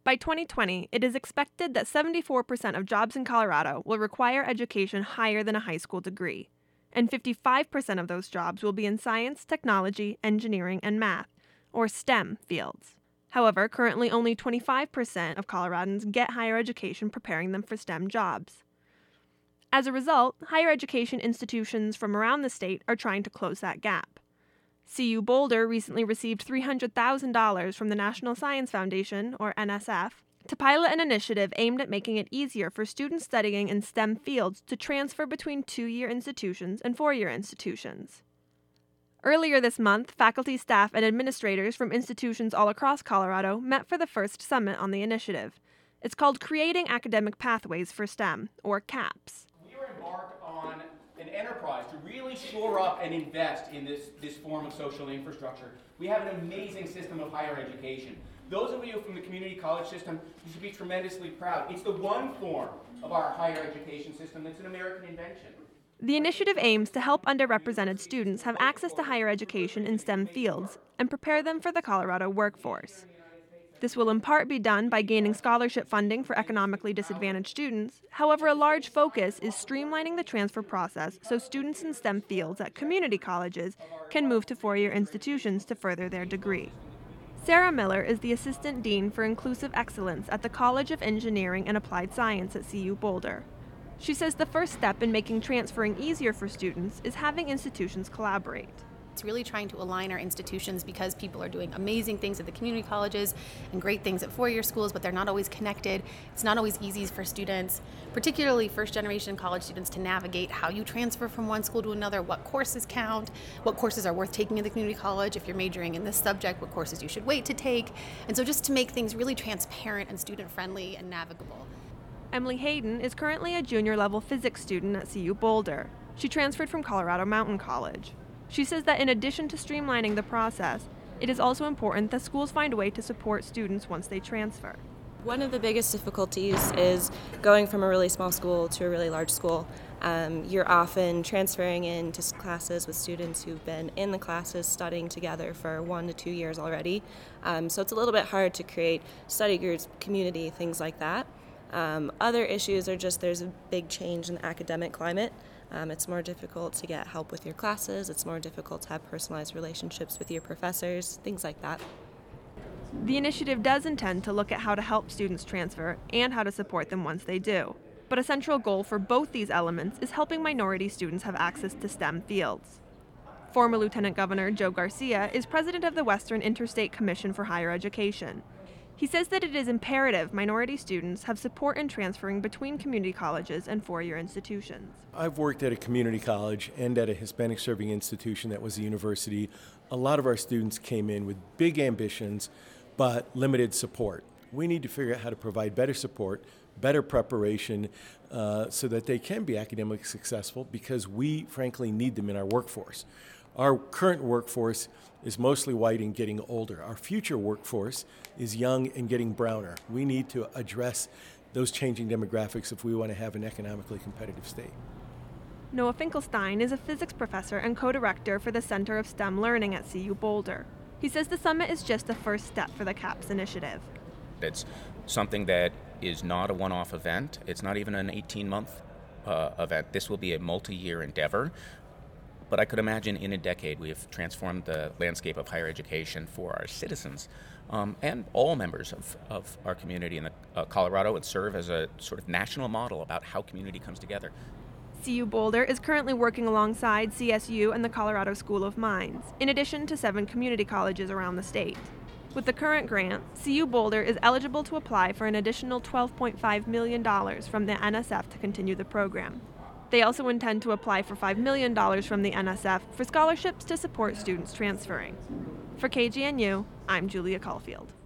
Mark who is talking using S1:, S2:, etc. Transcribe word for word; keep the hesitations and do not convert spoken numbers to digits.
S1: By twenty twenty, it is expected that seventy-four percent of jobs in Colorado will require education higher than a high school degree, and fifty-five percent of those jobs will be in science, technology, engineering, and math, or STEM fields. However, currently only twenty-five percent of Coloradans get higher education preparing them for STEM jobs. As a result, higher education institutions from around the state are trying to close that gap. C U Boulder recently received three hundred thousand dollars from the National Science Foundation, or N S F, to pilot an initiative aimed at making it easier for students studying in STEM fields to transfer between two-year institutions and four-year institutions. Earlier this month, faculty, staff, and administrators from institutions all across Colorado met for the first summit on the initiative. It's called Creating Academic Pathways for STEM, or CAPS.
S2: We are embarked on an enterprise to really shore up and invest in this, this form of social infrastructure. We have an amazing system of higher education. Those of you from the community college system, you should be tremendously proud. It's the one form of our higher education system that's an American invention.
S1: The initiative aims to help underrepresented students have access to higher education in STEM fields and prepare them for the Colorado workforce. This will in part be done by gaining scholarship funding for economically disadvantaged students. However, a large focus is streamlining the transfer process so students in STEM fields at community colleges can move to four-year institutions to further their degree. Sarah Miller is the Assistant Dean for Inclusive Excellence at the College of Engineering and Applied Science at C U Boulder. She says the first step in making transferring easier for students is having institutions collaborate.
S3: It's really trying to align our institutions because people are doing amazing things at the community colleges and great things at four-year schools, but they're not always connected. It's not always easy for students, particularly first-generation college students, to navigate how you transfer from one school to another, what courses count, what courses are worth taking in the community college. If you're majoring in this subject, what courses you should wait to take. And so just to make things really transparent and student-friendly and navigable.
S1: Emily Hayden is currently a junior-level physics student at C U Boulder. She transferred from Colorado Mountain College. She says that in addition to streamlining the process, it is also important that schools find a way to support students once they transfer.
S4: One of the biggest difficulties is going from a really small school to a really large school. Um, you're often transferring into classes with students who've been in the classes studying together for one to two years already. Um, so it's a little bit hard to create study groups, community, things like that. Um, other issues are just there's a big change in the academic climate. Um, it's more difficult to get help with your classes. It's more difficult to have personalized relationships with your professors, things like that.
S1: The initiative does intend to look at how to help students transfer and how to support them once they do. But a central goal for both these elements is helping minority students have access to STEM fields. Former Lieutenant Governor Joe Garcia is president of the Western Interstate Commission for Higher Education. He says that it is imperative minority students have support in transferring between community colleges and four-year institutions.
S5: I've worked at a community college and at a Hispanic serving institution that was a university. A lot of our students came in with big ambitions, but limited support. We need to figure out how to provide better support, better preparation, uh, so that they can be academically successful, because we, frankly, need them in our workforce. Our current workforce is mostly white and getting older. Our future workforce is young and getting browner. We need to address those changing demographics if we want to have an economically competitive state.
S1: Noah Finkelstein is a physics professor and co-director for the Center of STEM Learning at C U Boulder. He says the summit is just the first step for the CAPS initiative.
S6: It's something that is not a one-off event. It's not even an eighteen-month uh, event. This will be a multi-year endeavor. But I could imagine in a decade we have transformed the landscape of higher education for our citizens um, and all members of, of our community in the, uh, Colorado, and serve as a sort of national model about how community comes together.
S1: C U Boulder is currently working alongside C S U and the Colorado School of Mines, in addition to seven community colleges around the state. With the current grant, C U Boulder is eligible to apply for an additional twelve point five million dollars from the N S F to continue the program. They also intend to apply for five million dollars from the N S F for scholarships to support students transferring. For K G N U, I'm Julia Caulfield.